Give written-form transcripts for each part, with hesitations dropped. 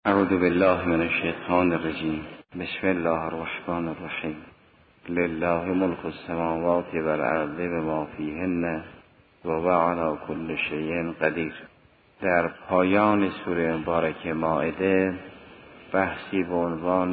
اعوذ بالله من الشیطان الرجیم. بسم الله الرحمن الرحیم. لله ملک السماوات و الارض و ما فیهن و هو علی کل شیء قدیر. در پایان سوره مبارکه مائده بحثی به عنوان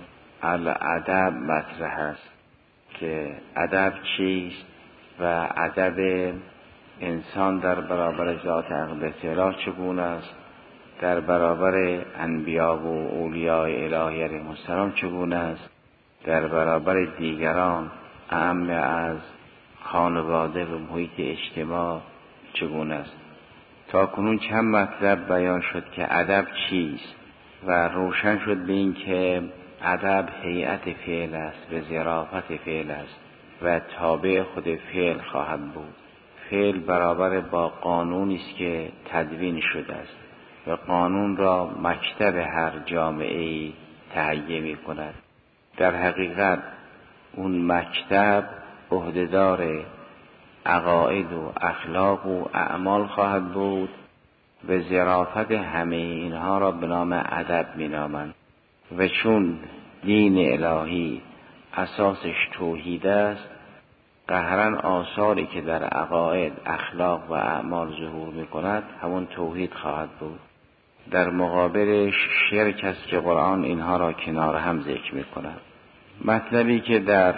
الادب مطرح است که ادب چیست و ادب انسان در برابر ذات اقدس الهی چگونه است، در برابر انبیا و اولیاء الهی علیهم السلام چگونه است، در برابر دیگران اعم از خانواده و محیط اجتماع چگونه است. تا کنون چند مطلب بیان شد که ادب چیست و روشن شد به این که ادب هیئت فعل است و ظرافت فعل است و تابع خود فعل خواهد بود. فعل برابر با قانونی است که تدوین شده است و قانون را مکتب هر جامعه‌ای تهیه می‌کند. در حقیقت اون مکتب عهده‌دار عقاید و اخلاق و اعمال خواهد بود و ظرافت همه اینها را به نام ادب می‌نامند. و چون دین الهی اساسش توحید است، قهرن آثاری که در عقاید، اخلاق و اعمال ظهور می‌کند همون توحید خواهد بود. در مقابلش شرک است که قرآن اینها را کنار هم ذکر می‌کند. مطلبی که در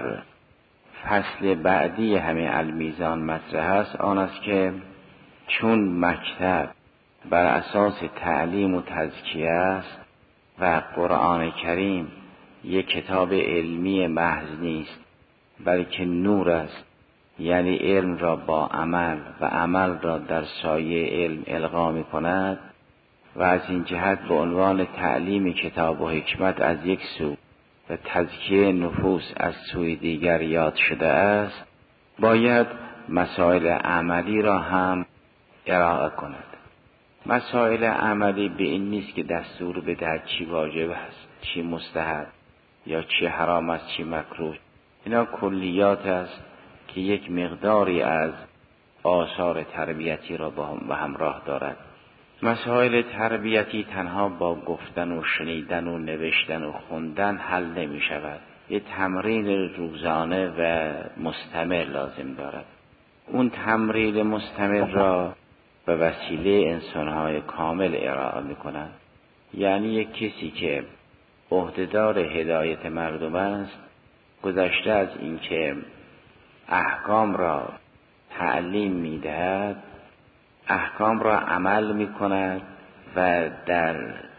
فصل بعدی همه المیزان مطرح است آن است که چون مکتب بر اساس تعلیم و تزکیه است و قرآن کریم یک کتاب علمی محض نیست بلکه نور است، یعنی علم را با عمل و عمل را در سایه علم القا می‌کند و از این جهت به عنوان تعلیم کتاب و حکمت از یک سو و تزکیه نفوس از سوی دیگر یاد شده است، باید مسائل عملی را هم ارائه کند. مسائل عملی به این نیست که دستور بدهد چی واجب است، چی مستحب یا چی حرام است، چی مکروه. اینا کلیات است که یک مقداری از آثار تربیتی را به همراه دارد. مسائل تربیتی تنها با گفتن و شنیدن و نوشتن و خوندن حل نمی شود. یه تمرین روزانه و مستمر لازم دارد. اون تمرین مستمر را به وسیله انسان‌های کامل ارائه می کند. یعنی یک کسی که عهده‌دار هدایت مردم است، گذشته از اینکه احکام را تعلیم می دهد، احکام را عمل می کند و در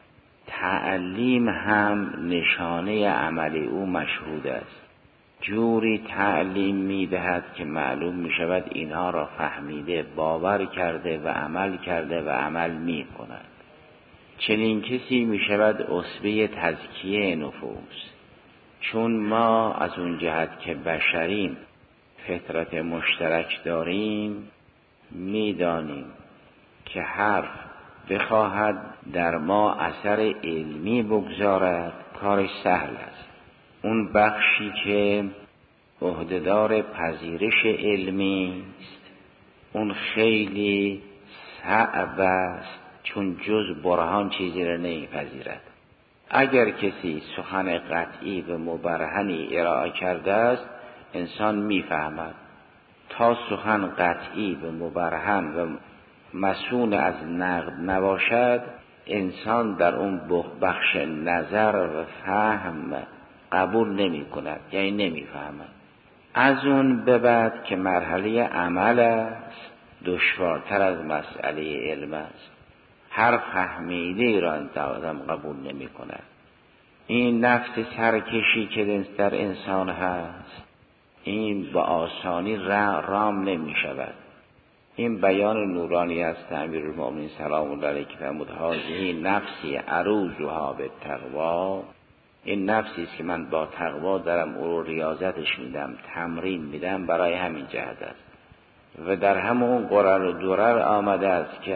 تعلیم هم نشانه عملی او مشهود است. جوری تعلیم می دهد که معلوم می شود اینها را فهمیده، باور کرده و عمل کرده و عمل می کند. چنین کسی می شود اسوه تزکیه نفوس. چون ما از اون جهت که بشریم فطرت مشترک داریم، می دانیم که حرف بخواهد در ما اثر علمی بگذارد کارش سهل است. اون بخشی که عهده‌دار پذیرش علمی است اون خیلی صعب است، چون جز برهان چیزی را نمیپذیرد. اگر کسی سخن قطعی و مبرهنی ارائه کرده است انسان میفهمد. تا سخن قطعی و مبرهن و مسون از نقد نباشد انسان در اون بخش نظر و فهم قبول نمی کند، یعنی نمی فهمد. از اون به بعد که مرحله عمل است دشوارتر از مسئله علم است. هر فهمیده را آدم قبول نمی کند. این نفس سرکشی که در انسان هست این با آسانی رام نمی شود. این بیان نورانی است امیرالمومنین سلام الله علیه که فرمود هذه نفسی اروضها بالتقوا. این نفسی است که من با تقوا دارم او رو ریاضتش میدم، تمرین میدم، برای همین جهت است. و در همون قرر و درر آمده است که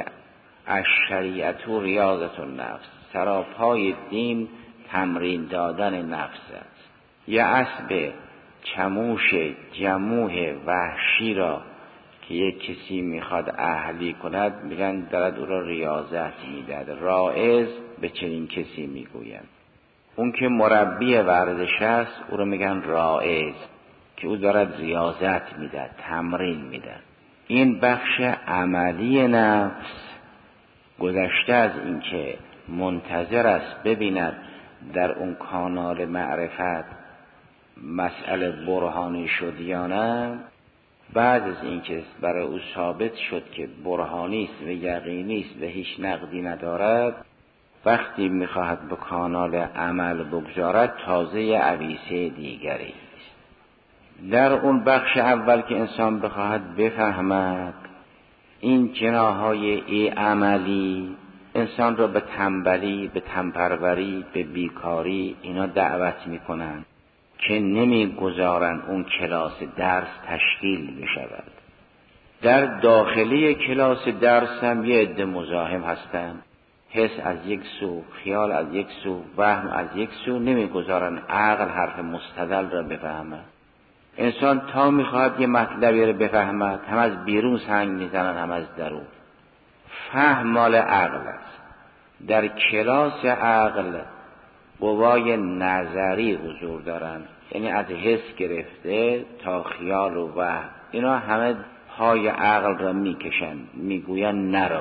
الشریعت ریاضت النفس، سراپای دین تمرین دادن نفس است. یه اسب چموش جموح وحشی را که یک کسی میخواد اهلی کند میگن دارد او را ریاضت میدهد. راعظ به چنین کسی میگویند. اون که مربی ورزش است او رو میگن راعظ، که او دارد ریاضت میده، تمرین میده. این بخش عملی نفس گذشته از این که منتظر است ببیند در اون کانال معرفت مسئله برهانی شد یا نه، بعد از این که برای او ثابت شد که برهانی است و یقینی است و هیچ نقدی ندارد، وقتی میخواهد به کانال عمل بگذارد تازه عویسه دیگری است. در اون بخش اول که انسان بخواهد بفهمد این جناحهای عملی انسان را به تنبلی، به تنپروری، به بیکاری اینا دعوت میکنن که نمیگذارن اون کلاس درس تشکیل بشود. در داخلی کلاس درس هم یه عده مزاحم هستن، حس از یک سو، خیال از یک سو، وهم از یک سو، نمیگذارن عقل حرف مستدل را بفهمه. انسان تا میخواد یه مطلبی رو بفهمد هم از بیرون سنگ میزنن هم از درون. فهم مال عقل است. در کلاس عقل قوای نظری حضور دارن، یعنی از حس گرفته تا خیال و وهم، اینا همه پای عقل را میکشن، میگوین نرو،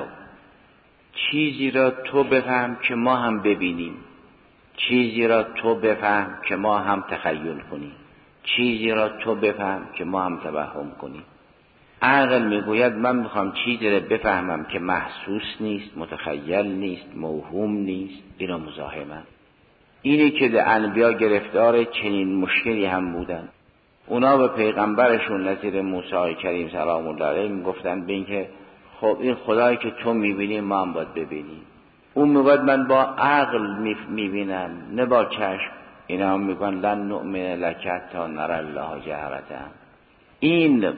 چیزی را تو بفهم که ما هم ببینیم، چیزی را تو بفهم که ما هم تخیل کنیم، چیزی را تو بفهم که ما هم توهم کنیم. عقل میگوید من میخوام چیزی را بفهمم که محسوس نیست، متخیل نیست، موهوم نیست، اینا مزاحمه. اینی که در انبیا گرفتار چنین مشکلی هم بودن. اونا به پیغمبرشون نظیر موسی کریم سلام الله علیه میگفتن به این که خب این خدایی که تو میبینی ما هم باید ببینیم. اون میگوید من با عقل میبینم نه با چشم. اینا هم میگن لن نؤمن لک تا نری الله جهرة. این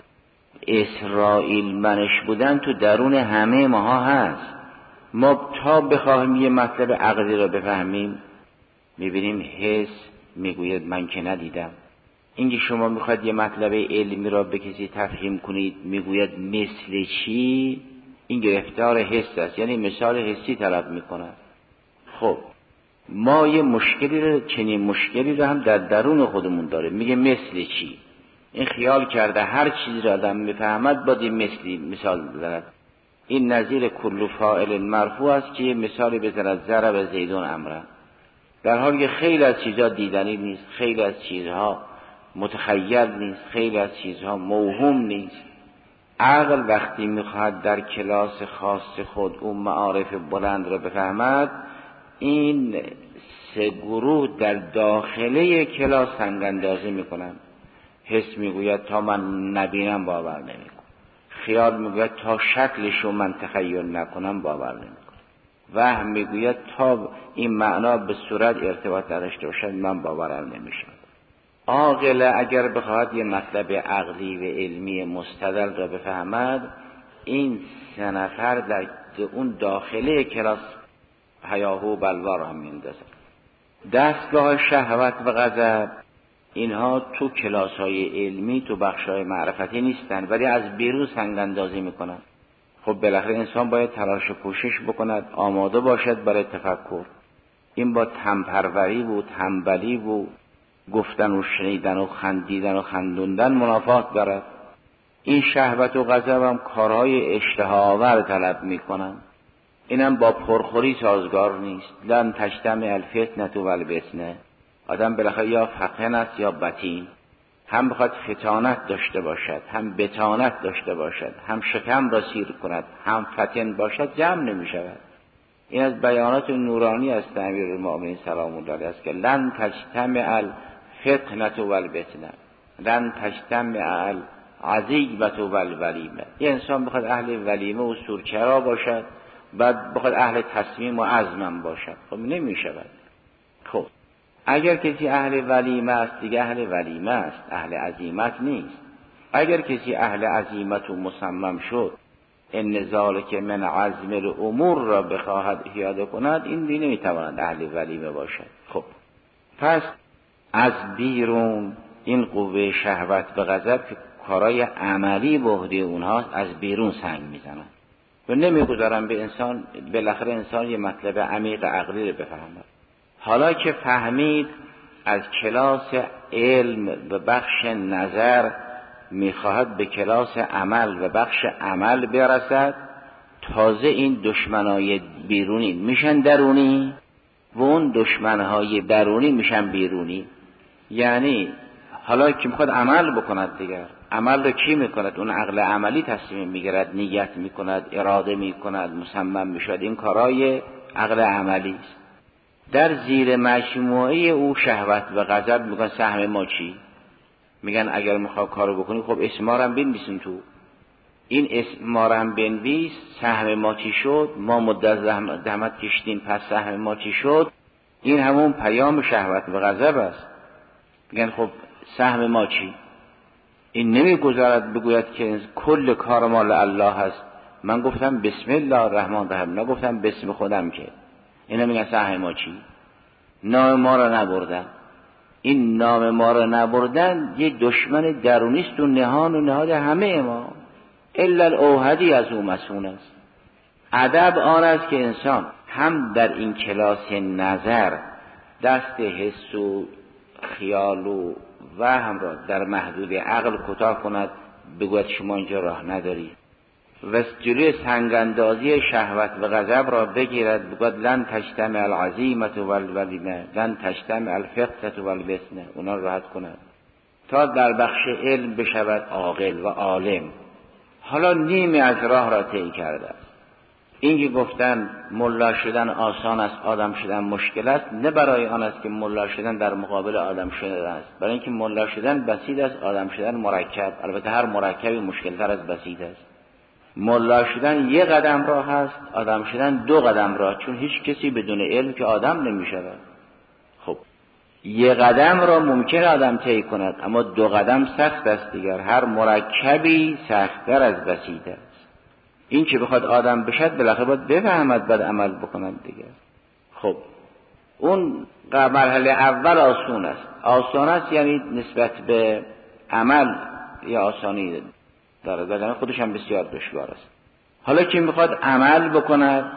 اسرائیل منش بودن تو درون همه ماها هست. ما تا بخواهیم یه مطلب عقلی رو بفهمیم میبینیم حس میگوید من که ندیدم. اینکه شما میخواید یه مطلب علمی را به کسی تفهیم کنید میگوید مثل چی، این گرفتار حس است، یعنی مثال حسی طلب میکنه. خب ما یه مشکلی رو، چنین مشکلی رو هم در درون خودمون داره، میگه مثل چی. این خیال کرده هر چیزی را آدم میفهمد باید مثلی مثال بزند. این نظیر کل فاعل مرفوع است که یه مثالی بزند ضرب زیدون امره، در حالی که خیلی از چیزها دیدنی نیست، خیلی از چیزها متخیل نیست، خیلی از چیزها موهوم نیست. عقل وقتی میخواد در کلاس خاص خود اون معارف بلند را بفهمد، این سه گروه در داخله کلاس سنگ اندازی میکنن. حس میگوید تا من نبینم باور نمیکنم، خیال میگوید تا شکلشو من تخیل نکنم باور نمیکنم، وهم میگوید تا این معنا به صورت ارتباط نداشته باشد من باورم نمیشه. عاقل اگر بخواهد یه مطلب عقلی و علمی مستدل را بفهمد، این سه نفر در اون داخله کلاس هیاهو بلوا را هم میندازن. دستگاه شهوت و غضب اینها تو کلاس های علمی، تو بخش های معرفتی نیستن، ولی از بیرون سنگ اندازی میکنن. خب بالاخره انسان باید تلاش و کوشش بکند، آماده باشد برای تفکر. این با تنپروری و تنبلی و گفتن و شنیدن و خندیدن و خندوندن منافات دارد. این شهوت و غضب هم کارهای اشتهاآور طلب میکنن، اینم با پرخوری سازگار نیست. لن تجتمع الفتنة والبسنة. آدم بالاخره یا فطن است یا بطین، هم بخواد فتانت داشته باشد، هم بطانت داشته باشد، هم شکم را سیر کند، هم فتن باشد، جمع نمی شود. این از بیانات نورانی است امیرالمؤمنین سلام الله علیه است که لن تجتمع الفتنة والبسنة، لن تجتمع العزیبة والولیمة. یه انسان بخواد اهل ولیمه و سورچرا باشد، بعد بخواد اهل تصمیم و عزم باشد، خب نمی شود. خب اگر کسی اهل ولیمه است دیگه اهل ولیمه است، اهل عزیمت نیست. اگر کسی اهل عزیمت و مصمم شد ان ذالک من عزم الامور را بخواهد احیاده کند، این دیگه نمیتواند اهل ولیمه باشد. خب پس از بیرون این قوه شهوت و غضب که کارای عملی به عهده اونها از بیرون سنگ میزنند. و نمیگذارن به انسان، بالاخره انسان یه مطلب عمیق عقلی رو بفهمد. حالا که فهمید از کلاس علم و بخش نظر میخواهد به کلاس عمل و بخش عمل برسد، تازه این دشمنای بیرونی میشن درونی و اون دشمنهای درونی میشن بیرونی. یعنی حالا که میخواد عمل بکند دیگر، عمل رو کی میکند؟ اون عقل عملی تصمیم میگیرد، نیت میکند، اراده میکند، مصمم میشد. این کارای عقل عملی است. در زیر مجموعه او شهوت و غضب میگن سهم ما چی؟ میگن اگر میخواد کارو بکنی خب اسم ما رو هم بنویسیم تو. این اسم ما رو هم بنویس، سهم ما چی شد؟ ما مدت زحمت کشیدیم، پس سهم ما چی شد؟ این همون پیام شهوت و غضب است. میگن خب سهم ما چی؟ این نمیگذارد بگوید که کل کار مال الله هست. من گفتم بسم الله الرحمن الرحیم، نگفتم بسم خودم که. اینا میگن سهم ما چی؟ نام ما رو نبردن. این نام ما رو نبردن یه دشمن درونیست و نهان و نهاد همه ما. الا الاوحدی از او مسئول است. ادب آن است که انسان هم در این کلاس نظر دست حس و خیال و وهم را در محدود عقل کوتاه کند، بگوید شما اینجا راه نداری، و جلوی سنگاندازی شهوت و غضب را بگیرد، بگوید لن تجتمع العزیمة والولینه، لن تجتمع الفقه والبسنه، اونا راحت کند تا در بخش علم بشود عاقل و عالم. حالا نیمی از راه را طی کرده است. این که گفتن ملا شدن آسان است، آدم شدن مشکل است، نه برای آن است که ملا شدن در مقابل آدم شدن است، برای اینکه ملا شدن بسیط است، آدم شدن مرکب. البته هر مرکبی مشکلتر از بسیط است. ملا شدن یک قدم راه است، آدم شدن 2 قدم راه، چون هیچ کسی بدون علم که آدم نمی شود. خب یک قدم را ممکن آدم طی کند، اما 2 قدم سخت است دیگر. هر مرکبی سخت‌تر از بسیط است. این که بخواد آدم بشد بالاخره باید بفهمد، بعد عمل بکند دیگه. خب اون مرحله اول آسون است. آسان است یعنی نسبت به عمل یا آسانی داره، در خودش هم بسیار دشوار است. حالا که میخواد عمل بکند،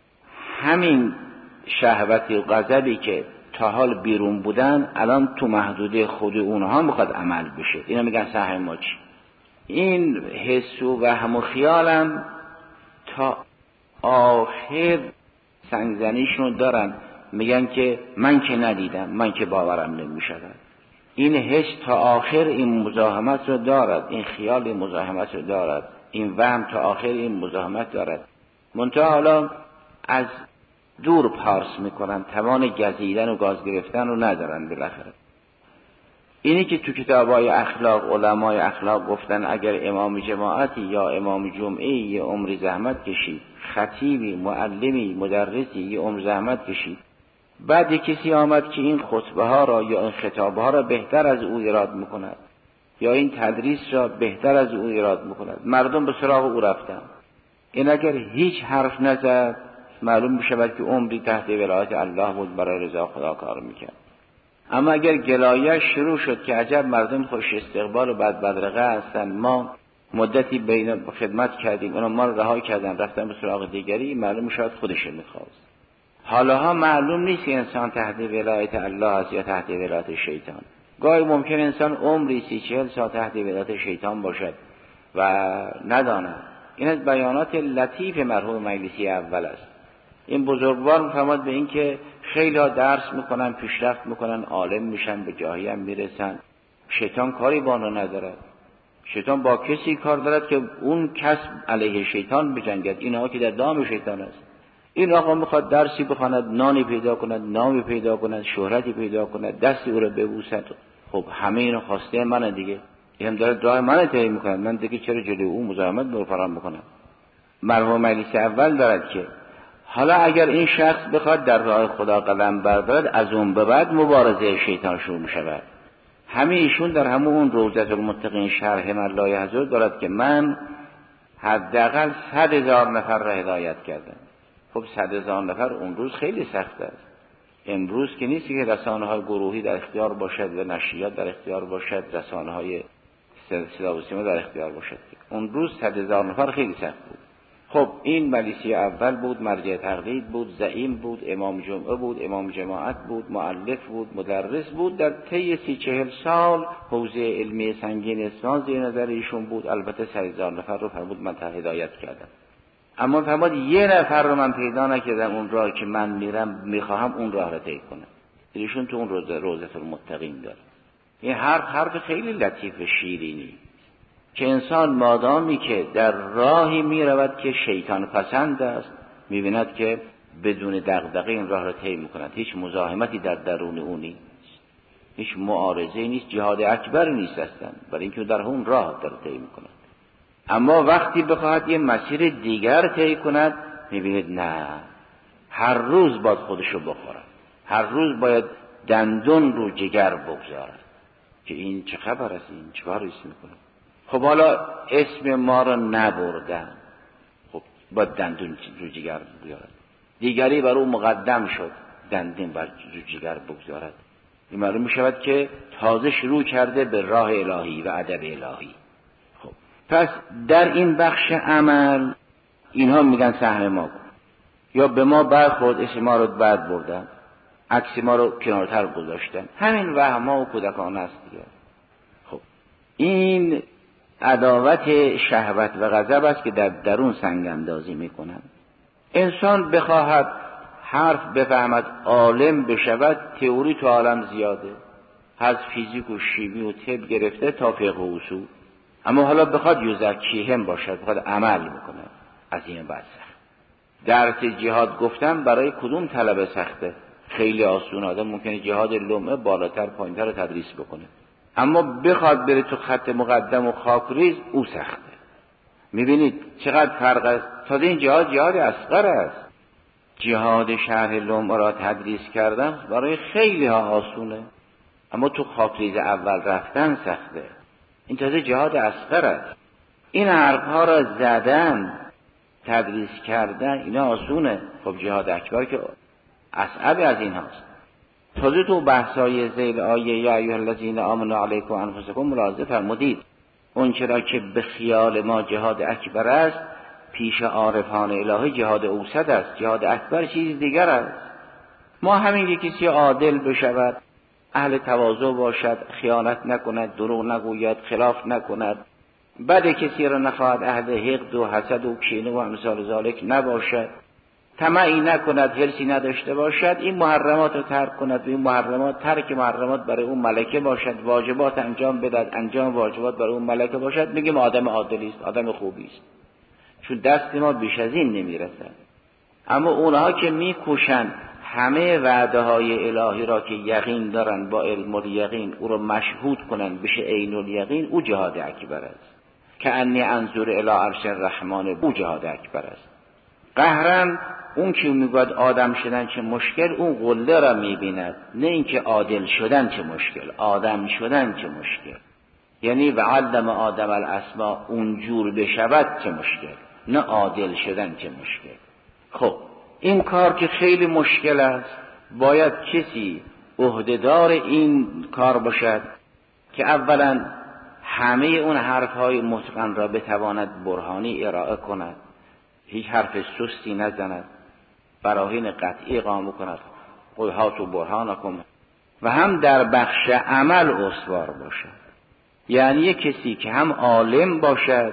همین شهوت و غضبی که تا حال بیرون بودن الان تو محدوده خود اونها میخواد عمل بشه. اینا میگن سهم ما چی؟ این حس و وهم و خیالم تا آخر سنگزنیشون دارن، میگن که من که ندیدم، من که باورم نمیشود. این حس تا آخر این مزاحمت رو دارد، این خیال این مزاحمت رو دارد، این وهم تا آخر این مزاحمت دارد. منتها حالا از دور پارس میکنن، توان گزیدن و گاز گرفتن رو ندارن بالاخره. اینی که تو کتابای اخلاق علمای اخلاق گفتن اگر امام جماعتی یا امام جمعی یه عمر زحمت کشید، خطیبی، معلمی، مدرسی یه عمر زحمت کشید، بعد یک کسی آمد که این خطبه ها را یا این خطابه ها را بهتر از او ایراد میکند یا این تدریس را بهتر از او ایراد میکند، مردم به سراغ او رفتن، این اگر هیچ حرف نزد معلوم بشود که عمری تحت ولایت الله بود، برای رضا خدا کار میکرد. اما اگر گلایه شروع شد که عجب مردم خوش استقبال و بد بدرقه هستن، ما مدتی بین خدمت کردیم اونا ما رو رها کردن رفتن به سراغ دیگری، معلوم شد خودش میخواست. حالا معلوم نیست که انسان تحت ولایت الله است یا تحت ولایت شیطان. گاهی ممکن انسان عمری 30-40 سال تحت ولایت شیطان باشد و نداند. این از بیانات لطیف مرحوم مجلسی اول است. این بزرگوار میفرماد به این که خیلی ها درس میکنن، پیشرفت میکنن، عالم میشن، به جاهی هم میرسن، شیطان کاری با آنها ندارد. شیطان با کسی کار دارد که اون کس علیه شیطان بجنگد. اینها که در دام شیطان است. این آقا میخواد درسی بخواند، نانی پیدا کند، نامی پیدا کند، شهرتی پیدا کند، دستی او را ببوسد. خب همه اینو خواسته منه دیگه، این هم داره دعای منو طی میکنه، من دیگه چرا جلوی او مزاحمت برقرار میکنم؟ مرحوم مجلسی اول دارد که حالا اگر این شخص بخواد در راه خدا قدم بردارد، از اون به بعد مبارزه شیطان شروع میشود. همه ایشون در همون روضة المتقین شرح ملای حضور دارد که من حداقل 100,000 نفر را هدایت کردم. خب 100,000 نفر اون روز خیلی سخت است. امروز که نیست که رسانه‌های گروهی در اختیار باشد و نشریات در اختیار باشد، رسانه‌های صدا و سیما در اختیار باشد. اون روز 100,000 نفر خیلی سخت بود. خب این ملیسی اول بود، مرجع تقلید بود، زعیم بود، امام جمعه بود، امام جماعت بود، مؤلف بود، مدرس بود. در طی 30-40 سال حوزه علمی سنگین اسلام زیر نظر ایشون بود. البته 100,000 نفر رو فرمود من تا هدایت کردم، اما فرمود یه نفر رو من پیدا نکردم اون راه که من میخواهم اون راه رو طی کنم. ایشون تو اون روضة المتقین داره. این حرف خیلی لطیف و شیرینی که انسان مادامی که در راهی میرود که شیطان پسند است، میبیند که بدون دغدغه این راه را طی میکند، هیچ مزاحمتی در درون او نیست، هیچ معارضه نیست، جهاد اکبر نیست اصلا، برای اینکه در اون راه داره طی میکند. اما وقتی بخواهد یه مسیر دیگر طی کند، میبیند نه، هر روز باید خودشو بخورد، هر روز باید دندون رو جگر بگذارد که این چه خبر است، این چه کاری میکنه. خب حالا اسم ما رو نبردن، خب باید دندون رو جگر بگذارد. دیگری بر او مقدم شد، دندون بر جگر بگذارد. این معلوم می شود که تازه شروع کرده به راه الهی و ادب الهی. خب پس در این بخش عمل اینها میگن سهم ما کن، یا به ما برخورد، اسم ما رو بعد بردن، عکس ما رو کنارتر گذاشتن. همین وهم‌ها و کودکانه است دیگه. خب این عداوت شهوت و غضب است که در درون سنگ اندازی میکنن. انسان بخواهد حرف بفهمد، عالم بشود، تئوری تو عالم زیاده، از فیزیک و شیمی و طب گرفته تا فقه و اصول. اما حالا بخواد یزکیهم باشد، بخواد عمل بکنه، از این بعد سخت. درس جهاد گفتم برای کدوم طلبه سخته؟ خیلی آسون، آدم ممکنه جهاد لمعه بالاتر پایینتر رو تدریس بکنه، اما بخواد بره تو خط مقدم و خاکریز او سخته. میبینید چقدر فرق است. تازه این جهاد اصغر است. جهاد شرح لمعه را تدریس کردن برای خیلی ها آسونه، اما تو خاکریز اول رفتن سخته. این تازه جهاد اصغر است. این حرفها را زدن، تدریس کردن، اینا آسونه. خب جهاد اکبر که اصعب از این هاست. تازه تو بحثای ذیل آیه یا ایها الذین آمنوا علیکم انفسکم ملاحظه فرمودید اون چرا که به خیال ما جهاد اکبر است، پیش عارفان الهی جهاد اوسط است. جهاد اکبر چیز دیگر است. ما همین که کسی عادل بشود، اهل تواضع باشد، خیانت نکند، دروغ نگوید، خلاف نکند، بد کسی را نخواهد، اهل حقد و حسد و کینه و امثال ذالک نباشد، طمعی نکند، حرصی نداشته باشد، این محرمات رو ترک کند و این محرمات، ترک محرمات برای اون ملکه باشد، واجبات انجام بدهد، انجام واجبات برای اون ملکه باشد، میگیم آدم عادلی است، آدم خوبی است، چون دست ما بیش از این نمیرسد. اما اونها که میکوشند همه وعده های الهی را که یقین دارن با علم الیقین او را مشهود کنند بشه عین الیقین، او جهاد اکبر است. که انی انظر الی عرش الرحمن، او جهاد اکبر است. قهرن اون که میگوید آدم شدن چه مشکل، اون قله را میبیند، نه اینکه عادل شدن چه مشکل، آدم شدن چه مشکل. یعنی و علم آدم الاسماء، اونجور بشود چه مشکل، نه عادل شدن چه مشکل. خب این کار که خیلی مشکل است، باید کسی عهدهدار این کار باشد که اولا همه اون حرفهای متقن را بتواند برهانی ارائه کند، هیچ حرف سستی نزند، براهین قطعی اقامه کند، قل هاتوا برهانکم، و هم در بخش عمل استوار باشد. یعنی یک کسی که هم عالم باشد،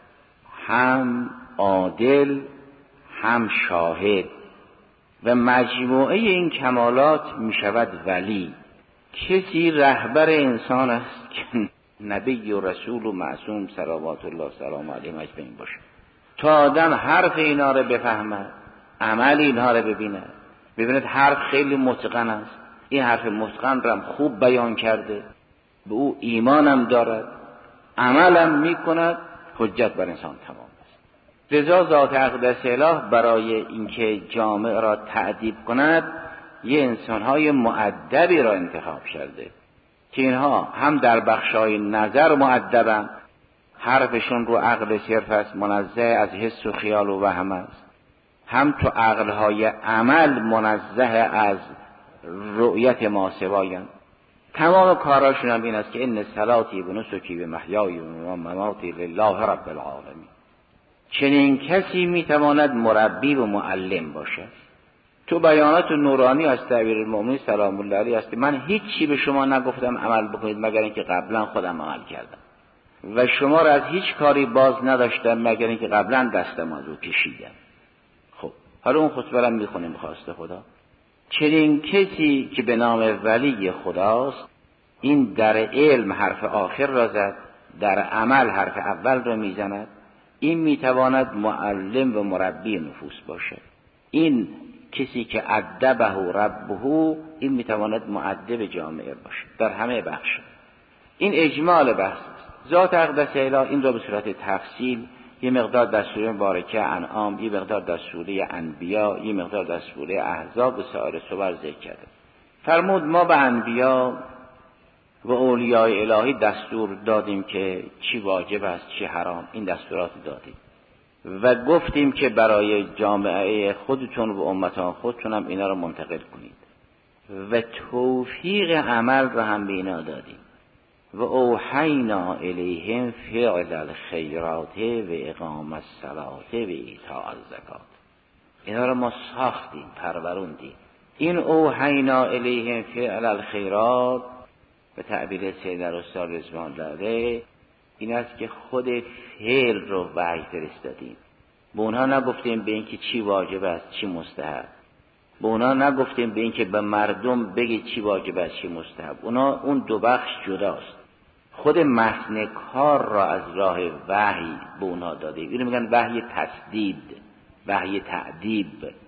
هم عادل، هم شاهد، و مجموعه این کمالات می شود ولی. کسی رهبر انسان است که نبی و رسول و معصوم صلوات الله سلام علیه اجمعین باشه، تا آدم حرف اینا رو بفهمد، عمل اینا رو ببیند حرف خیلی متقن است، این حرف متقن رو خوب بیان کرده، به او ایمانم دارد، عملم میکند، حجت بر انسان تمام است. لذا ذات اقدس اله برای اینکه جامعه را تأدیب کند، یه انسانهای مؤدبی را انتخاب کرده که اینها هم در بخشای نظر مؤدبن، حرفشون رو عقل صرف است، منزه از حس و خیال و وهم است، هم تو عقلهای عمل منزه از رؤیت ما سوایان. تمام کاراشون هم این است که ان صلاتی و نسکی و محیای و مماتی لله رب العالمین. چنین کسی میتواند مربی و معلم باشد. تو بیانات نورانی از امیرالمومنین سلام الله علیه است که من هیچی به شما نگفتم عمل بکنید مگر اینکه قبلا خودم عمل کردم و شما را از هیچ کاری باز نداشتم مگر اینکه قبلا دستم از او کشیدم. خب حالا اون خطبه را میخونیم خواست خدا. چنین کسی که به نام ولی خداست، این در علم حرف آخر را زد، در عمل حرف اول را میزند، این میتواند معلم و مربی نفوس باشد. این کسی که ادبه ربه، این میتواند مؤدب جامعه باشد در همه بخش. این اجمال بحث است. ذات اقدس اله این را به صورت تفصیل یه مقدار در سوره مبارکه انعام، یه مقدار در سوره انبیا، یه مقدار در سوره احزاب و سایر سور ذکر کرده. فرمود ما به انبیا و اولیاء الهی دستور دادیم که چی واجب است چی حرام، این دستورات دادیم و گفتیم که برای جامعه خودتون و امتان خودتون هم اینا رو منتقل کنید و توفیق عمل رو هم به اینا دادیم. و اوحینا الیهم فعل الخیرات و اقام الصلاة و ایتاء الزکات. اینا رو ما ساختیم، پروروندیم. این اوحینا الیهم فعل الخیرات به تعبیر سید الاستاد رضوان الله این است که خود فعل رو وحی فرستادیم. به اونها نگفتیم به اینکه چی واجب است چی مستحب، به اونها نگفتیم به اینکه به مردم بگید چی واجب است چی مستحب. اونا اون دو بخش جداست. خود متن کار را از راه وحی به اونها دادیم. اینو میگن وحی تسدید، وحی تعدیب،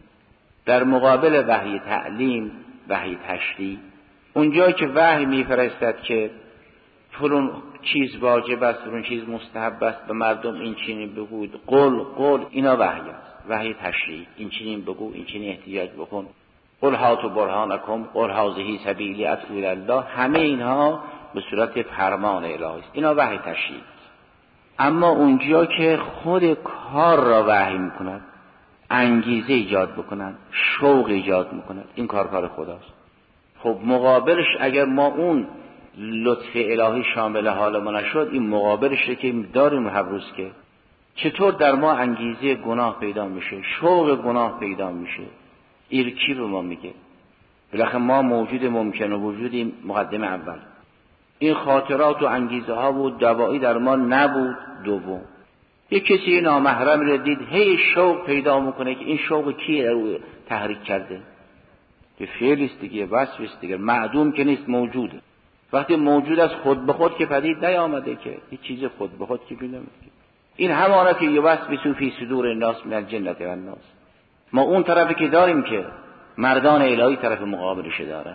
در مقابل وحی تعلیم وحی تشریع. اونجایی که وحی میفرستد که فلان چیز واجب است فلان چیز مستحب است، به مردم این چنین بگوید، قول اینا وحی است. وحی تشریع، این چنین بگو، این چنین احتیاج بکن، قل هاتوا برهانکم، قل هذه سبیلی ادعو الی الله، همه اینها به صورت فرمان الهی است. اینا وحی تشریع است. اما اونجا که خود کار را وحی میکند، انگیزه ایجاد بکنند، شوق ایجاد میکند، این کار خداست. خب مقابلش اگر ما اون لطف الهی شامل حال ما نشد، این مقابلش که داریم هر روز که چطور در ما انگیزه گناه پیدا میشه، شوق گناه پیدا میشه. ایرکی به ما میگه بالاخره ما موجود ممکن و وجودیم. مقدمه اول این خاطرات و انگیزه ها بود، دوایی در ما نبود. دوم یک کسی نامحرم رو دید، هی شوق پیدا میکنه که این شوق کی رو تحریک کرده؟ که فعلی است دیگه، وصفی است دیگه، معدوم که نیست، موجوده. وقتی موجود از خود به خود که پدید نیامده که هیچ چیز خود به خود که نمیاد. این همانه که یوسوس فی صدور الناس من الجنة والناس. ما اون طرفی که داریم که مردان الهی طرف مقابلش دارن.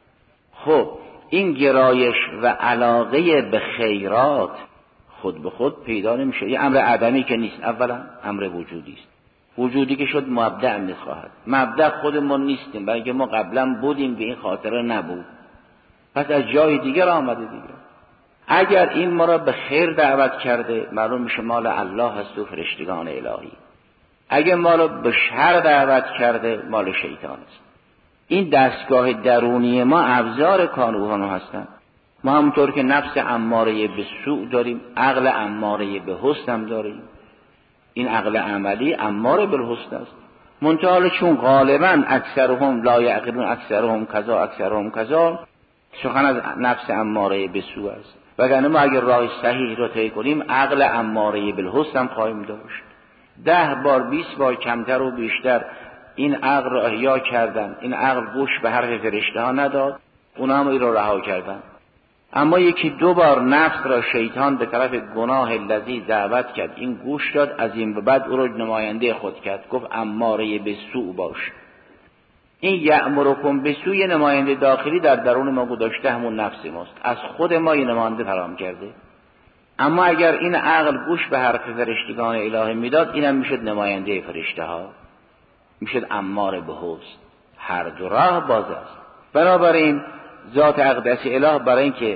خب این گرایش و علاقه به خیرات خود به خود پیدا نمیشه. یه امر عدمی که نیست، اولا امر وجودی است. وجودی که شد مبدأ میخواهد. مبدأ خودمون نیستیم، بلکه ما قبلا بودیم به این خاطره نبود، پس از جای دیگر آمده دیگه. اگر این ما را به خیر دعوت کرده، معلوم میشه مال الله هست و فرشتگان الهی. اگر ما را به شر دعوت کرده، مال شیطان است. این دستگاه درونی ما ابزار کانوهانو هستن. ما همونطور که نفس اماره به سوء داریم، عقل اماره به حسن هم داریم. این عقل عملی اماره به حسن است. منتها چون غالبا اکثرهم لا یعقلون، اکثرهم کذا، سخن از نفس اماره به سوء است. وگرنه ما اگر راه صحیح رو طی کنیم، عقل اماره بالحسن هم خواهیم داشت. 10 بار 20 بار کمتر و بیشتر این عقل را احیا کردن. این عقل گوش به حرف فرشته ها نداد، اونا هم این را رها کردن. اما 1-2 بار نفس را شیطان به طرف گناه لذیذ دعوت کرد، این گوش داد، از این به بعد او را نماینده خود کرد، گفت اماره به سوء باش. این یأمرکم به سوی نماینده داخلی در درون ما گذاشته، همون نفس ماست، از خود ما این نماینده حرام کرده. اما اگر این عقل گوش به حرف فرشتگان الهی میداد، اینم میشد نماینده فرشته ها، میشد اماره به حسن. هر دو راه باز است. بنابراین ذات اقدس اله برای اینکه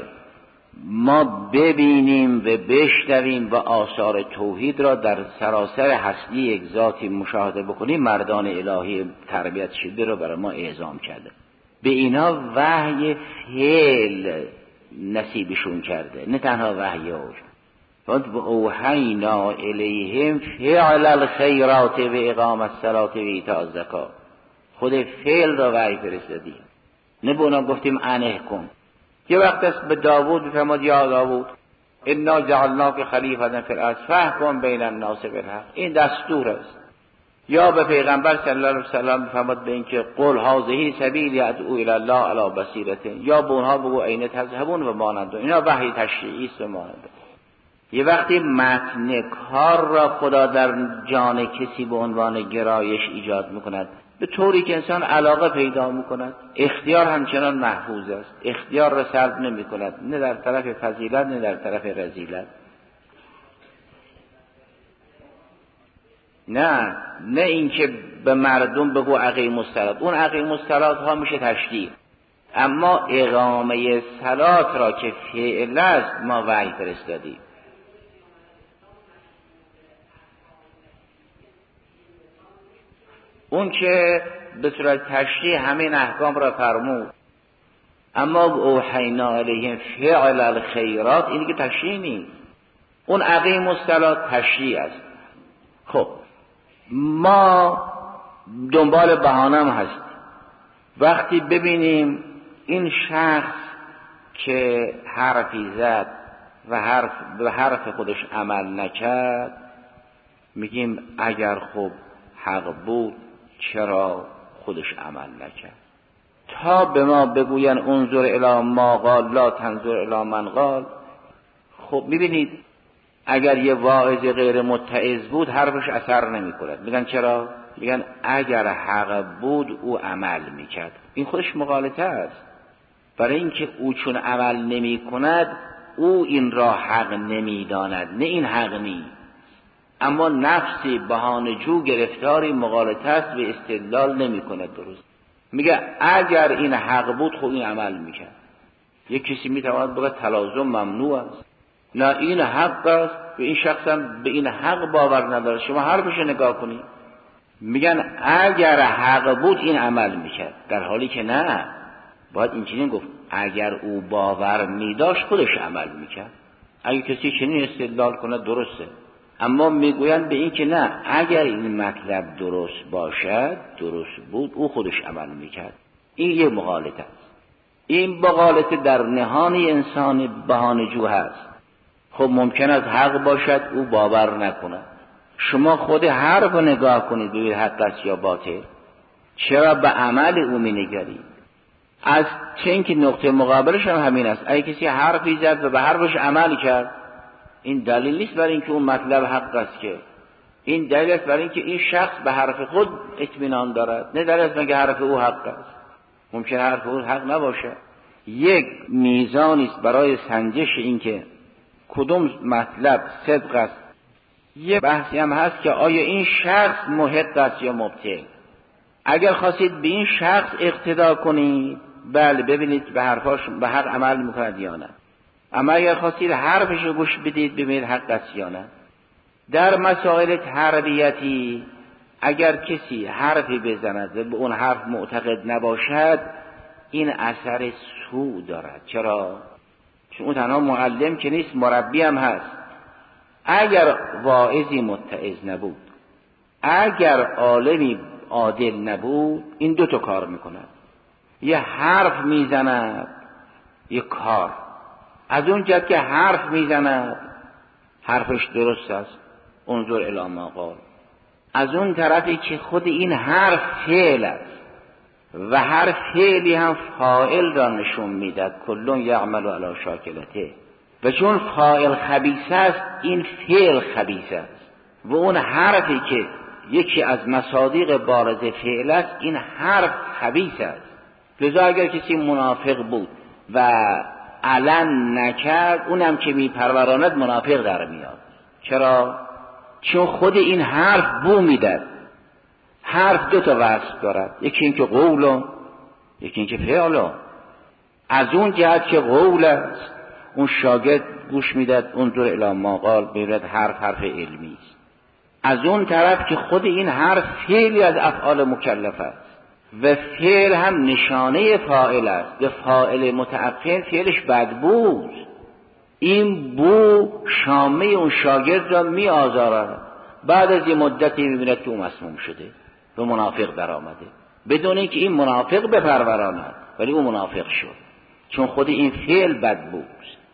ما ببینیم و بشنویم و آثار توحید را در سراسر هستی یک ذاتی مشاهده بکنیم، مردان الهی تربیت شده را برای ما اعزام کرده. به اینا وحی فعل نصیبشون کرده، نه تنها وحی اوج. و اوحینا الیهم فعل الخیرات و اقام الصلاة و ایتاء الزکات. خود فعل را وحی فرستادیم، نه به اونا گفتیم انحکم. یه وقت است به داوود بفرماد یا داوود انا جعلناک خلیفة فی الارض فاحکم بین الناس بالحق. این دستور است. یا به پیغمبر صلی الله علیه و سلم بفرماد به اینکه قل هذه سبیلی ادعو الی الله علی بصیرة، یا به اونها بگو این تذهبون و مانند. اینا وحی تشریعی است و مانند. یه وقتی متن کار را خدا در جان کسی به عنوان گرایش ایجاد میکند، به طوری که انسان علاقه پیدا میکند، اختیار همچنان محفوظ است، اختیار را سلب نمیکند، نه در طرف فضیلت نه در طرف رذیلت. نه اینکه به مردم بگو اقیموا الصلاة، اون اقیموا الصلاة ها میشه تشریع، اما اقامه صلات را که فعل است ما وحی فرستادیم. اون که به صورت تشریع همین احکام را فرمود، اما اوحینا الیهم فعل الخیرات این که تشریع نیست. اون اقیموا الصلاة تشریع است. خب ما دنبال بهانه هم هستیم. وقتی ببینیم این شخص که حرفی زد و به حرف خودش عمل نکرد، میگیم اگر خب حق بود چرا خودش عمل نکرد؟ تا به ما بگوین انظر الی ما قال لا تنظر الی من قال. خب میبینید اگر یه واعظ غیر متعظ بود حرفش اثر نمی کند. میگن چرا؟ میگن اگر حق بود او عمل میکرد. این خودش مغالطه است. برای اینکه او چون عمل نمی کند او این را حق نمیداند، نه این حق نیست. اما نفسی بهانه‌جو گرفتاری مغالطه است و استدلال نمی کند درست. میگه اگر این حق بود خب این عمل میکرد. یک کسی میتواند بگه تلازم ممنوع است. نه این حق است و این شخص هم به این حق باور نداره. شما حرفش نگاه کنید. میگن اگر حق بود این عمل میکرد، در حالی که نه، باید اینجوری گفت اگر او باور میداشت خودش عمل میکرد. اگه کسی چنین استدلال کنه درسته، اما میگویند به این که نه، اگر این مطلب درست باشد، درست بود، او خودش عمل میکرد. این یه مغالطه است. این مغالطه در نهانی انسان بهانه‌جو هست. خب ممکن است حق باشد او باور نکند. شما خود حرف نگاه کنید ببینید حق است یا باطل. چرا به عمل او می‌نگرید؟ از چه اینکه نقطه مقابلش هم همین است. اگه کسی حرفی زد و به حرفش عمل کرد، این دلیل نیست برای اینکه اون مطلب حق است، که این دلیل است برای اینکه این شخص به حرف خود اطمینان دارد، نه دلیل است که حرف او حق است. ممکن حرف او حق نباشه. یک میزانی است برای سنجش اینکه کدوم مطلب صدق است. یه بحثی هم هست که آیا این شخص محق است یا مبطل. اگر خواستید به این شخص اقتدا کنید، بله ببینید به حرفاش به حق عمل میکند یا نه. اما اگر خواستید حرفش رو گوش بدید ببینید حق است یا نه. در مسائل تربیتی اگر کسی حرفی بزند و به اون حرف معتقد نباشد، این اثر سوء دارد. چرا؟ چون اون تنها معلم که نیست، مربی هم هست. اگر واعظی متعظ نبود، اگر عالمی عادل نبود، این دو تا کار میکند. یه حرف میزند، یه کار. از اون جد که حرف میزند حرفش درست است، انظر الی ما قال. از اون طرفی که خود این حرف فعل است و هر فعلی هم فاعل را نشون میدهد، کلون یعمل علی شاکلته. و چون فاعل خبیث است، این فعل خبیث است. و اون حرفی که یکی از مصادیق بارز فعل است، این حرف خبیث است. لذا اگر کسی منافق بود و علن نکرد، اونم که میپروراند منافق در میاد. چرا؟ چون خود این حرف بو میدهد. حرف دو تا وصف دارد، یکی این که قول، یکی این که فعل. از اون جهت که قول است، اون شاگرد گوش میدهد انظر الی ما قال، ببیند حرف علمی است. از اون طرف که خود این حرف فعلی از افعال مکلف است و فعل هم نشانه فاعل است و فاعل متعفن فعلش بدبوست. این بو شامه اون شاگرد را می آزارد. بعد از یه مدتی میبیند که اون مسموم شده و منافق در آمده، بدون اینکه این منافق بپروراند، ولی اون منافق شد، چون خود این فعل بدبوست.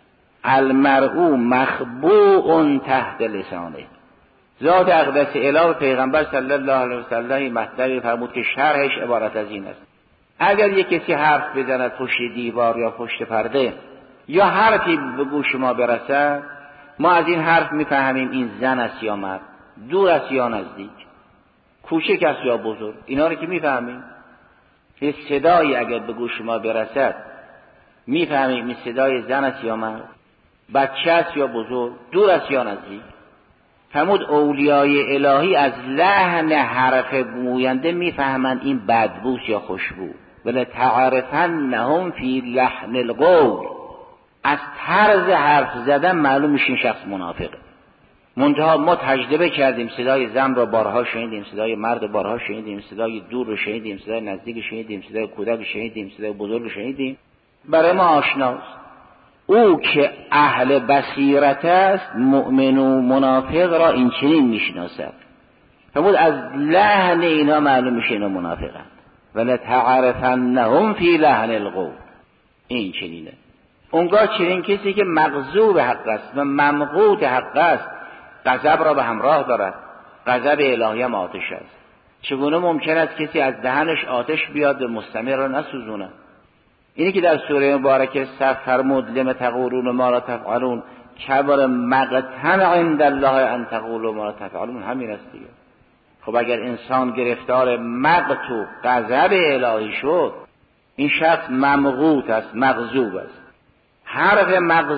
المرء مخبوء تحت لسانه. ذات اقدس اله پیغمبر صلی الله علیه و سلم مطلبی فرمود که شرحش عبارت از این است: اگر یک کسی حرف بزند پشت دیوار یا پشت پرده، یا حرفی به گوش ما برسد، ما از این حرف میفهمیم این زن است یا مرد، دور است یا نزدیک، کوچک است یا بزرگ. اینا رو که میفهمیم. یه صدایی اگر به گوش ما برسد میفهمیم این صدای زن است یا مرد، بچه است یا بزرگ، دور است یا نزدیک. فرمود اولیای الهی از لحن حرف گوینده میفهمند این بدبوست یا خوشبو. ولی تعرفنهم فی لحن القول، از طرز حرف زدن معلوم میشه این شخص منافقه. منتها ما تجربه کردیم، صدای زن را بارها شنیدیم، صدای مرد بارها شنیدیم، صدای دور رو شنیدیم، صدای نزدیک شنیدیم، صدای کودک شنیدیم، صدای بزرگ شنیدیم، برای ما آشناست. او که اهل بصیرت است، مؤمن و منافق را این چنین میشناسد. فرمود از لحن اینا معلوم میشه اینا منافقند. ولا تعرفنهم فی لحن القول، این چنینه. اونگاه چنین کسی که مغضوب حق است و ممقوت حق است، غضب را به همراه دارد. غضب الهی هم آتش است. چگونه ممکن است کسی از دهنش آتش بیاد و مستمر را نسوزونه؟ اینی که در سوره مبارکه فرمود لم تقولون ما لا تفعلون کبر مقتا عند الله ان تقولوا ما لا تفعلون، همین است دیگه. خب اگر انسان گرفتار مقت و غضب الهی شد، این شخص ممقوت است، مغضوب است. حرف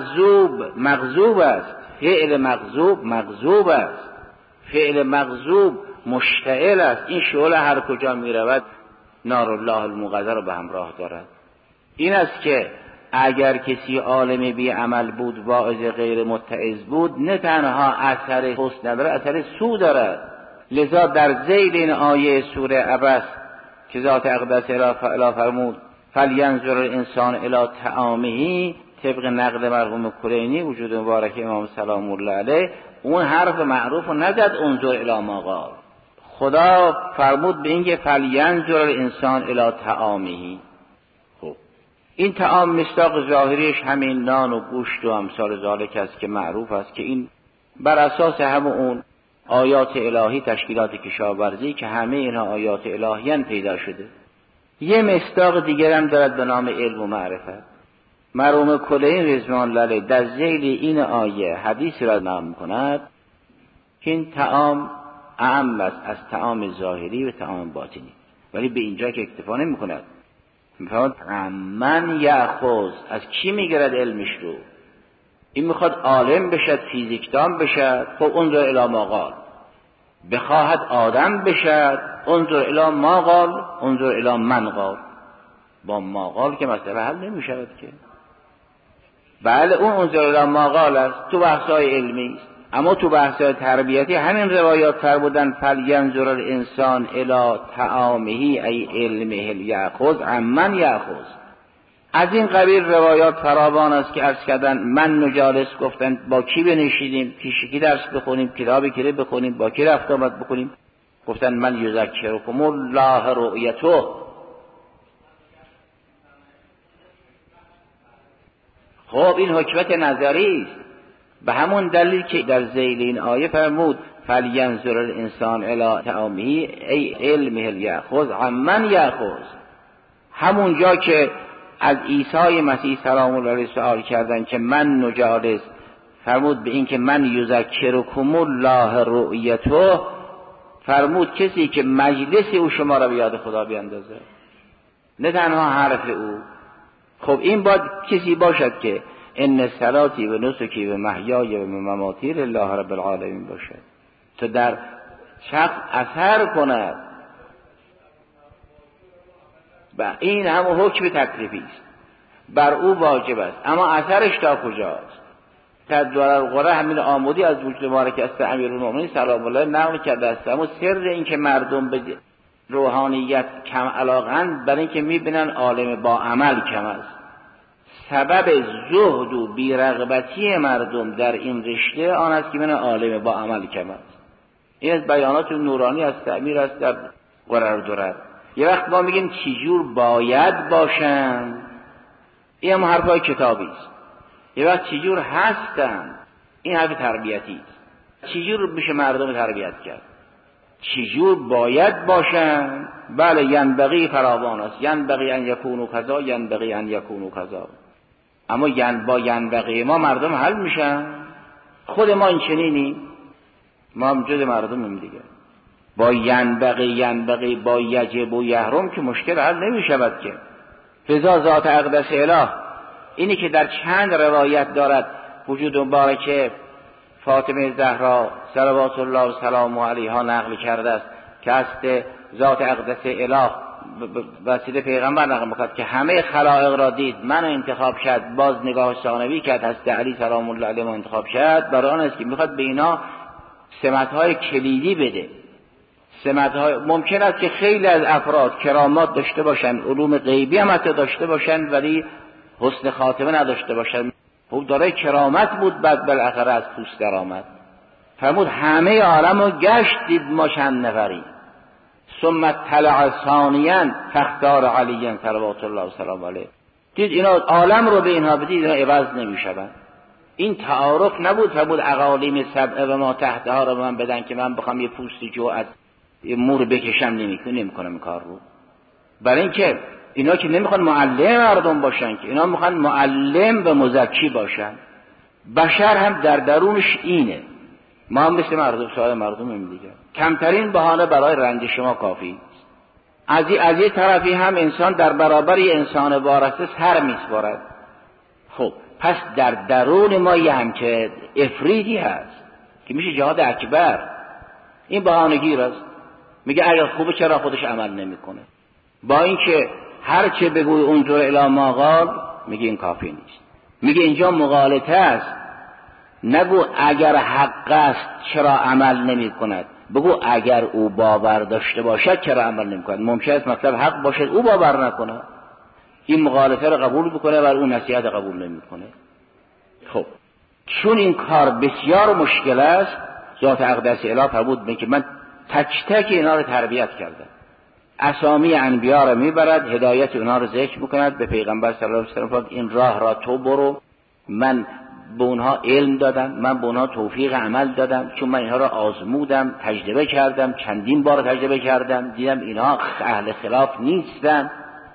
مغضوب است، فعل مغضوب است، فعل مغضوب مشتعل است. این شعله هر کجا می رود نار الله الموقده را به همراه دارد. این است که اگر کسی عالم بی عمل بود، واعظ غیر متعظ بود، نه تنها اثر حسن نداره، اثر سو دارد. لذا در ذیل این آیه سوره عبس که ذات اقدس اله فرمود فلینظر الانسان الی طعامه، طبق نقل مرحوم کلینی وجود مبارک امام سلام الله علیه، اون حرف معروف رو نزد انظر الی ما قال. خدا فرمود به اینکه فلینظر الانسان الی طعامه. خب این طعام مصداق ظاهریش همین نان و گوشت و امثال ذالک است که معروف است، که این بر اساس همون اون آیات الهی تشکیلات کشاورزی که همه اینها آیات الهیان پیدا شده. یه مصداق دیگر هم دارد به نام علم و معرفت. مرحوم کلینی رضوان الله علیه در ذیل این آیه حدیثی را نقل می‌کند که این طعام اعم است از طعام ظاهری و طعام باطنی، ولی به اینجا که اکتفا نمی‌کند. می‌فرماید من یأخذ، از کی می‌گیرد علمش رو؟ این میخواد عالم بشد، فیزیکدان بشد، خب انظر الی ما قال. بخواهد آدم بشد، انظر الی ما قال، انظر الی من قال. با ما قال که مسئله حل نمی‌شود که. بله اون انظر الی ما قال است تو بحث‌های علمی است، اما تو بحث‌های تربیتی همین روایات فرمودن فلینظر الانسان الی طعامه ای علمه یأخذ عمن یأخذ. از این قبیل روایات فراوان است که عرض کردن من نجالس گفتن با کی بنشینیم، پیش کی درس بخونیم، کتاب کی بخونیم، با کی رفت آمد بکنیم. گفتن من یذکرکم الله رؤیته. خب این حکمت نظری است، به همون دلیل که در ذیل این آیه فرمود فلینظر الانسان الی طعامه ای علمه یأخذ عمن یأخذ. همون جا که از عیسی مسیح سلام الله علیه سوال کردن که من نجالس، فرمود به این که من یذکرکم الله رؤیته، فرمود کسی که مجلس او شما را به یاد خدا بیندازه، نه تنها حرف او. خب این باید کسی باشد که ان صلاتی و نسکی و محیای و مماتی لله رب العالمین باشد تا در شخص اثر کند. و این همون حکم تکلیفی است، بر او واجب است، اما اثرش تا کجاست؟ تدوار القرآن همین آمودی از وجود مبارک است امیرالمومنین سلام الله نقل کرده است. اما سر این که مردم به روحانیت کم علاقه‌اند برای اینکه میبینن عالم با عمل کم است. سبب زهد و بیرغبتی مردم در این رشته آن است که من عالم با عمل کم است. این از بیانات نورانی از تعمیر است در قرر درر. یه وقت ما میگیم چجور باید باشن، این هم حرفای کتابی است. یه وقت چجور هستن، این حرف تربیتی است. چجور میشه مردم تربیت کرد، چجور باید باشن. بله ینبغی فراوان است، ینبغی ان یکونوا کذا، ینبغی ان یکونوا کذا، اما با ینبغی ما مردم حل میشن؟ خود ما این چنینیم، ما هم جز مردمیم دیگه. با ینبغی با یجب و یحرم که مشکل حل نمیشود که. فضا ذات اقدس اله اینی که در چند روایت دارد وجود مبارکه فاطمه زهرا صلوات الله و سلامه علیها نقل کرده است که است ذات اقدس اله وسیله پیغمبر نقل می‌کرد که همه خلائق را دید، من انتخاب کرد، باز نگاه ثانوی کرد، حضرت علی سلام الله علیه انتخاب کرد. برای آن است که میخواد به اینا سمت‌های کلیدی بده. سمت‌های ممکن است که خیلی از افراد کرامات داشته باشن، علوم غیبی هم حتی داشته باشن، ولی حسن خاتمه نداشته باشن. خب دارای کرامت بود، بعد بالاخره از پوست در آمد. فرمود همه عالم رو گشت دید ما چند نفری. ثم طلع ثانیا فاختار علی صلوات الله و سلام علیه. دید اینا عالم رو به اینها بدید، اینا عوض نمیشون. این تعارف نبود. فرمود اقالیم سبعه و ما تحتها رو من بدن که من بخوام یه پوستی جو از مور بکشم، نمیکنم این کار رو. برای اینکه اینا که نمیخوان معلم مردم باشن، که اینا میخوان معلم و مزکی باشن. بشر هم در درونش اینه. ما هم مثل مردم سوال مردمیم دیگه. کمترین بهانه برای رنج شما کافی. از یه طرفی هم انسان در برابر یه انسان وارثه سر میسپارد. خب پس در درون ما یه همچه افریدی هست که میشه جهاد اکبر. این بهانه‌گیر است. میگه اگر خوبه چرا خودش عمل نمیکنه. با اینکه هر چه بگوی انظر الی ما قال، میگه این کافی نیست. میگه اینجا مغالطه است. نگو اگر حق است چرا عمل نمی کند، بگو اگر او باور داشته باشد چرا عمل نمی کند. ممکن است مطلب حق باشد او باور نکنه، این مغالطه رو قبول بکنه و اون نصیحت قبول نمی کنه. خب چون این کار بسیار مشکل است، ذات اقدس اله فرمود که من تک تک اینا رو تربیت کردم. اسامی انبیا رو میبرد، هدایت اونا رو ذکر میکند، به پیغمبر صلی الله علیه و سلم این راه را تو برو، من به اونها علم دادم، من به اونها توفیق عمل دادم، چون من اینها را آزمودم، تجربه کردم، چندین بار تجربه کردم، دیدم اینها اهل خلاف نیستن.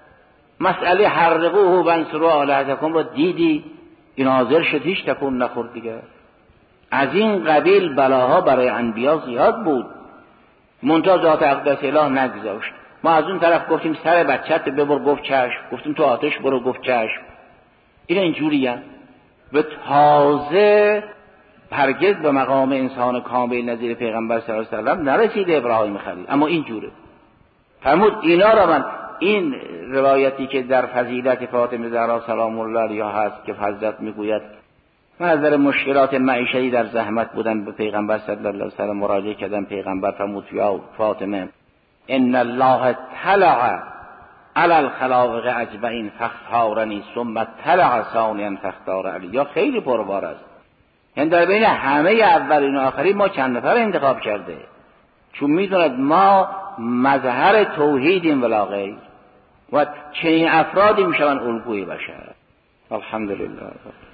مسئله حرقوه و انصروا آلهتکم را دیدی، این حاضر شد هیچ تکون نخورد دیگه. از این قبیل بلاها برای انبیا زیاد بود، منتها ذات اقدس اله نگذاشت. ما از اون طرف گفتیم سر بچت ببر، گفت چشم. گفتیم تو آتش برو، گفت چشم. این اینجوریه. و تازه هرگز به مقام انسان کامل نظیر پیغمبر صلی الله علیه و سلم نرسیده ابراهیم خلیل، اما اینجوره. فرمود اینا را من، این روایتی که در فضیلت فاطمه زهرا سلام الله علیها هست که حضرت میگوید من از در مشکلات معیشتی در زحمت بودن، به پیغمبر صلی الله علیه و سلم مراجعه کردم. پیغمبر فرمود یا فاطمه ان الله طلع علی الخلائق اجمعین فاختارنی ثم طلع ثانیا فاختار علی. یا خیلی پربار است، یعنی در بین همه اولین و آخرین ما چند نفر انتخاب کرده، چون میدوند ما مظهر توحیدیم ولا غیر، و چنین افرادی میشوند الگوی بشر. الحمدلله.